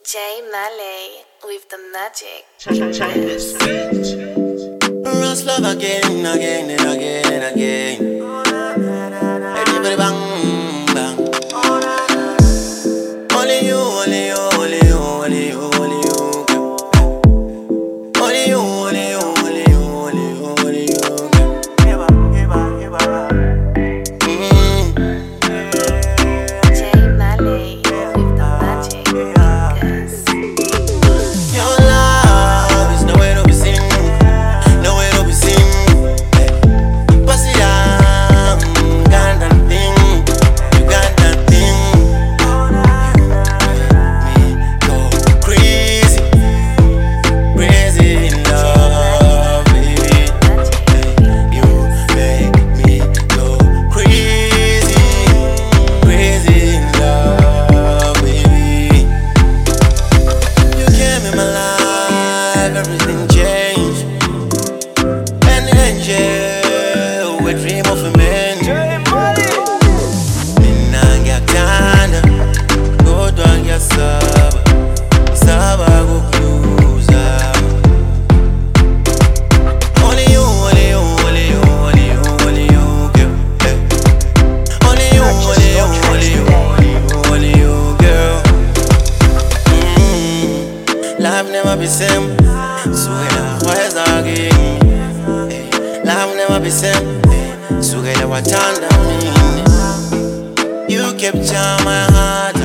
J Malay with the magic. Check this beat. Ross love again, again and again and again. Everybody bang, bang. Only you, only you, only you, only you, only you. Only you, only you, only you, only you, only you. J Malay with the magic. Your love is nowhere to be seen, nowhere to be seen. Pass it down, got that thing, you got that thing. You make me go crazy, crazy in love, baby. You make me go crazy, crazy in love, baby. You came in my life, everything changed. An angel, we dream of a man. Ninangyakanda, kodwa ngiyasaba, ngisaba kukuza. Only you, only you, only you, only you, only you, girl. Only you, only you, only you, only you, only you, girl. Life never be same, so where's again? Life never be same, so get what time. You capture my heart.